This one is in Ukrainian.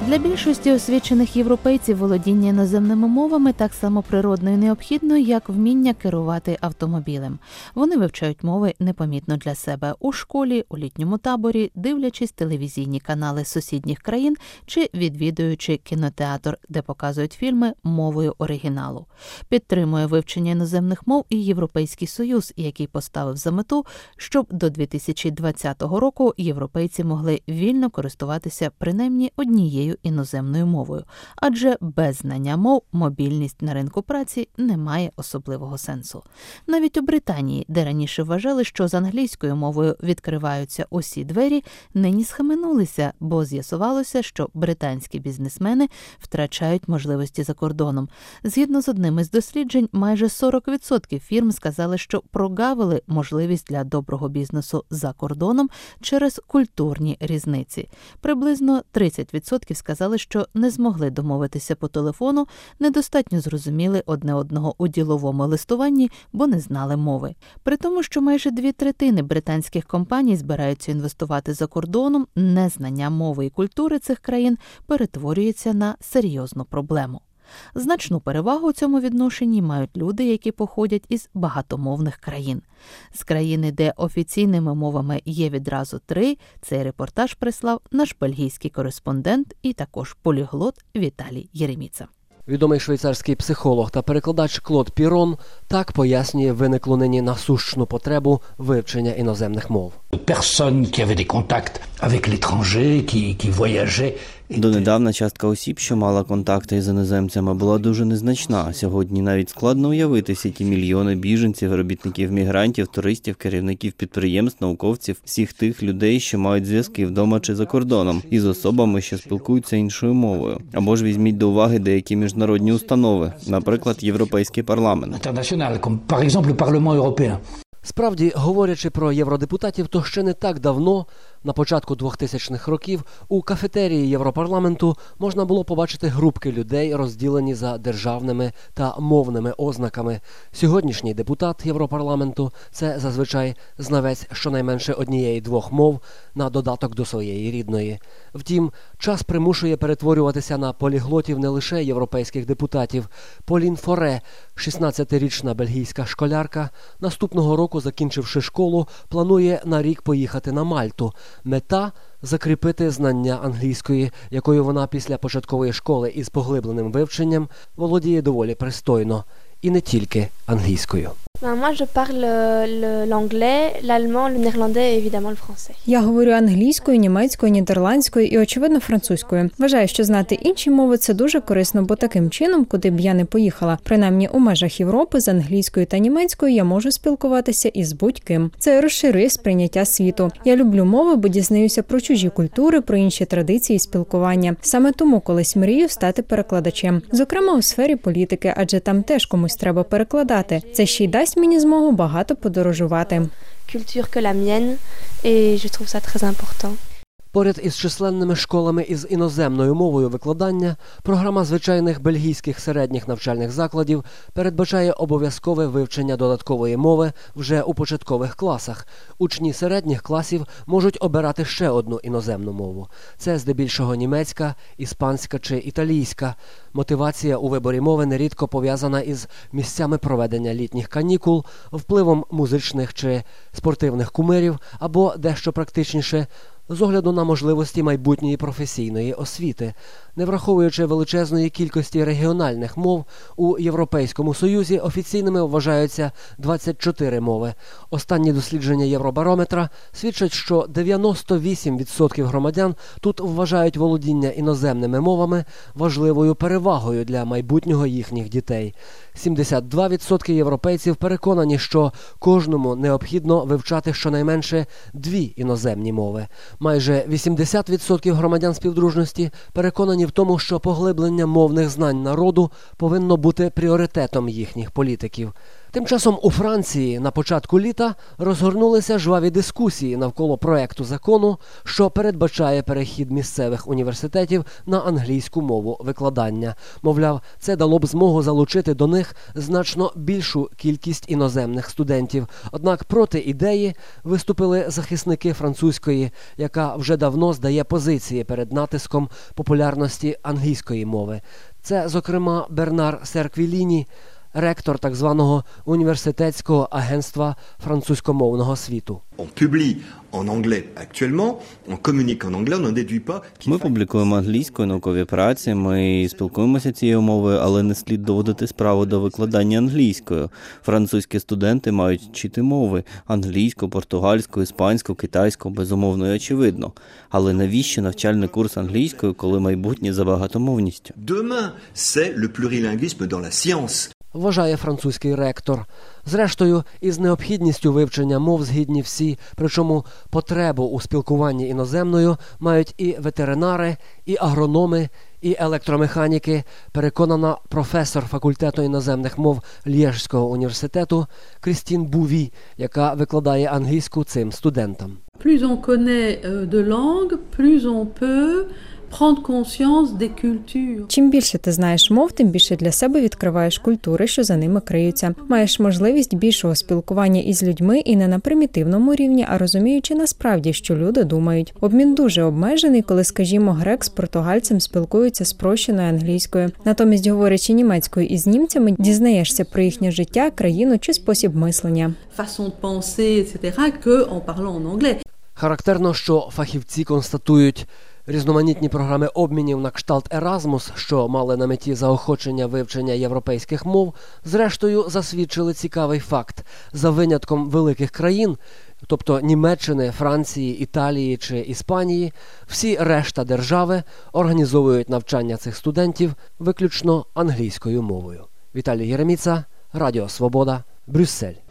Для більшості освічених європейців володіння іноземними мовами так само природно і необхідно, як вміння керувати автомобілем. Вони вивчають мови непомітно для себе у школі, у літньому таборі, дивлячись телевізійні канали сусідніх країн чи відвідуючи кінотеатр, де показують фільми мовою оригіналу. Підтримує вивчення іноземних мов і Європейський Союз, який поставив за мету, щоб до 2020 року європейці могли вільно користуватися принаймні однією іноземною мовою, адже без знання мов мобільність на ринку праці не має особливого сенсу. Навіть у Британії, де раніше вважали, що з англійською мовою відкриваються усі двері, нині схаменулися, бо з'ясувалося, що британські бізнесмени втрачають можливості за кордоном. Згідно з одним із досліджень, майже 40% фірм сказали, що прогавили можливість для доброго бізнесу за кордоном через культурні різниці. Приблизно 30% сказали, що не змогли домовитися по телефону, недостатньо зрозуміли одне одного у діловому листуванні, бо не знали мови. При тому, що майже 2/3 британських компаній збираються інвестувати за кордоном, незнання мови і культури цих країн перетворюється на серйозну проблему. Значну перевагу у цьому відношенні мають люди, які походять із багатомовних країн. З країни, де офіційними мовами є відразу 3, цей репортаж прислав наш бельгійський кореспондент і також поліглот Віталій Єреміца. Відомий швейцарський психолог та перекладач Клод Пірон так пояснює виниклу нині насущну потребу вивчення іноземних мов. Донедавна частка осіб, що мала контакти з іноземцями, була дуже незначна. Сьогодні навіть складно уявити всі ті мільйони біженців, робітників-мігрантів, туристів, керівників підприємств, науковців, всіх тих людей, що мають зв'язки вдома чи за кордоном, із особами, що спілкуються іншою мовою. Або ж візьміть до уваги деякі міжнародні установи, наприклад, Європейський парламент. Справді, говорячи про євродепутатів, то ще не так давно, на початку 2000-х років, у кафетерії Європарламенту можна було побачити групки людей, розділені за державними та мовними ознаками. Сьогоднішній депутат Європарламенту – це зазвичай знавець щонайменше 1-2 мов на додаток до своєї рідної. Втім, час примушує перетворюватися на поліглотів не лише європейських депутатів. Полін Форе, 16-річна бельгійська школярка, наступного року, закінчивши школу, планує на рік поїхати на Мальту. Мета – закріпити знання англійської, якою вона після початкової школи із поглибленим вивченням володіє доволі пристойно. І не тільки англійською. Я говорю англійською, німецькою, нідерландською і, очевидно, французькою. Вважаю, що знати інші мови – це дуже корисно, бо таким чином, куди б я не поїхала, принаймні у межах Європи, з англійською та німецькою я можу спілкуватися із будь-ким. Це розширює сприйняття світу. Я люблю мови, бо дізнаюся про чужі культури, про інші традиції спілкування. Саме тому колись мрію стати перекладачем. Зокрема, у сфері політики, адже там теж комусь треба перекладати. Це ще й дасть мені змогу багато подорожувати. Поряд із численними школами із іноземною мовою викладання, програма звичайних бельгійських середніх навчальних закладів передбачає обов'язкове вивчення додаткової мови вже у початкових класах. Учні середніх класів можуть обирати ще одну іноземну мову. Це здебільшого німецька, іспанська чи італійська. Мотивація у виборі мови нерідко пов'язана із місцями проведення літніх канікул, впливом музичних чи спортивних кумирів або, дещо практичніше, з огляду на можливості майбутньої професійної освіти. Не враховуючи величезної кількості регіональних мов, у Європейському Союзі офіційними вважаються 24 мови. Останні дослідження Євробарометра свідчать, що 98% громадян тут вважають володіння іноземними мовами важливою перевагою для майбутнього їхніх дітей. 72% європейців переконані, що кожному необхідно вивчати щонайменше 2 іноземні мови. Майже 80% громадян співдружності переконані в тому, що поглиблення мовних знань народу повинно бути пріоритетом їхніх політиків. Тим часом у Франції на початку літа розгорнулися жваві дискусії навколо проекту закону, що передбачає перехід місцевих університетів на англійську мову викладання. Мовляв, це дало б змогу залучити до них значно більшу кількість іноземних студентів. Однак проти ідеї виступили захисники французької, яка вже давно здає позиції перед натиском популярності англійської мови. Це, зокрема, Бернар Серквіліні, ректор так званого університетського агентства французькомовного світу. Ми публікуємо англійською наукові праці, ми спілкуємося цією мовою, але не слід доводити справу до викладання англійською. Французькі студенти мають вчити мови – англійську, португальську, іспанську, китайську, безумовно і очевидно. Але навіщо навчальний курс англійською, коли майбутнє за багатомовністю? Demain, c'est le plurilinguisme dans la science. Вважає французький ректор. Зрештою, із необхідністю вивчення мов згідні всі, причому потребу у спілкуванні іноземною мають і ветеринари, і агрономи, і електромеханіки, переконана професор факультету іноземних мов Лєжського університету Крістін Буві, яка викладає англійську цим студентам. Plus on connaît de langues, plus on peut prendre conscience des cultures. Чим більше ти знаєш мов, тим більше для себе відкриваєш культури, що за ними криються. Маєш можливість більшого спілкування із людьми і не на примітивному рівні, а розуміючи насправді, що люди думають. Обмін дуже обмежений, коли, скажімо, грек з португальцем спілкуються спрощеною англійською. Натомість, говорячи німецькою із німцями, дізнаєшся про їхнє життя, країну чи спосіб мислення. Façon de penser, etc., que en parlant en anglais. Характерно, що фахівці констатують, різноманітні програми обмінів на кшталт Erasmus, що мали на меті заохочення вивчення європейських мов, зрештою засвідчили цікавий факт. За винятком великих країн, тобто Німеччини, Франції, Італії чи Іспанії, всі решта держави організовують навчання цих студентів виключно англійською мовою. Віталій Єреміца, Радіо Свобода, Брюссель.